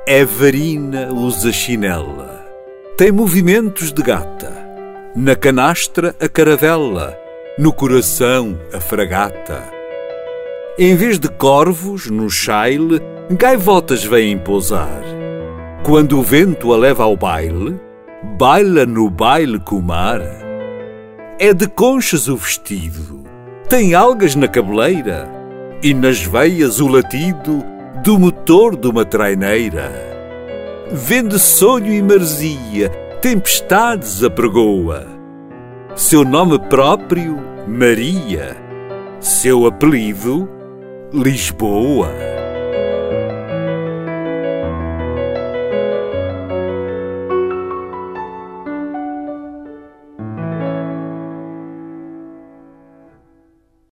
É varina, usa chinela, tem movimentos de gata, na canastra a caravela, no coração a fragata. Em vez de corvos, no chaile, gaivotas vêm pousar. Quando o vento a leva ao baile, baila no baile com o mar. É de conchas o vestido, tem algas na cabeleira e nas veias o latido do motor de uma traineira. Vende sonho e maresia, tempestades apregoa. Seu nome próprio, Maria. Seu apelido, Lisboa.